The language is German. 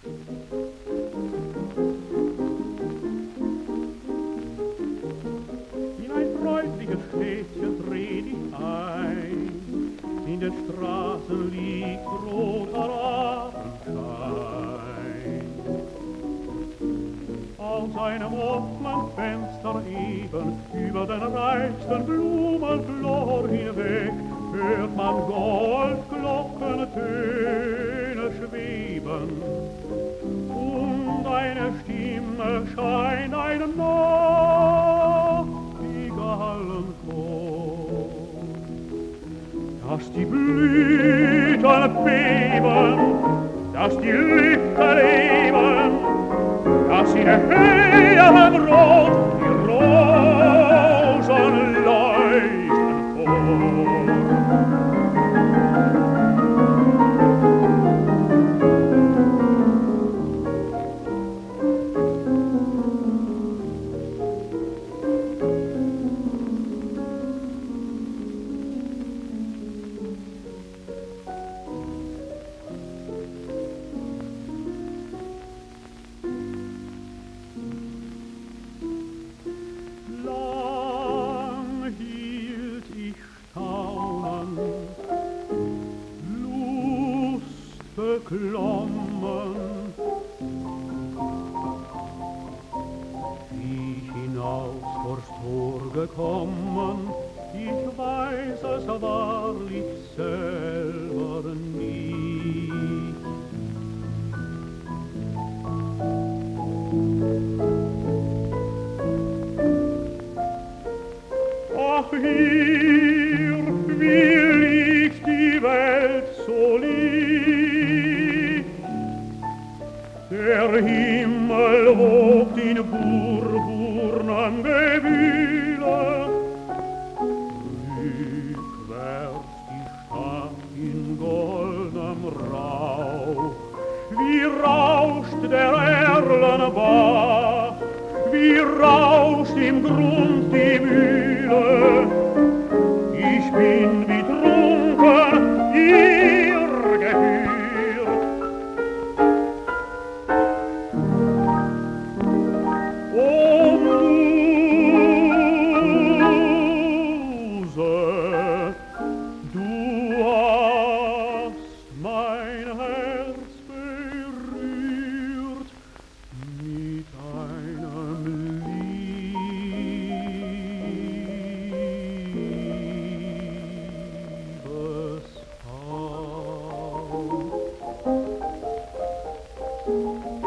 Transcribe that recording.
In ein freundliches Städtchen dreh dich ein, in den Straßen liegt roter Abendschein. Aus einem offenen Fenster eben über den reichsten Blumenflor hinweg hört man Goldglockentöne schweben und eine Stimme scheint einem Nachtigallenchor. Dass die Blüten beben, dass die Lüfte leben, dass in der Höhe am Rot die Rosen leuchten vor. Beklommen, wie ich hinaus vors Tor gekommen, ich weiß es wahrlich selber nicht. Ach, hier, wie liegt die Welt so lieb, der Himmel wogt in purpurnem Gewühle, rückwärts die Stadt in goldenem Rauch. Wie rauscht der Erlenbach, wie rauscht im Grund die Mühle. Ich bin betrunken, ihr gehört. O Muse, du hast mein Herz berührt mit einem Liebeshauch.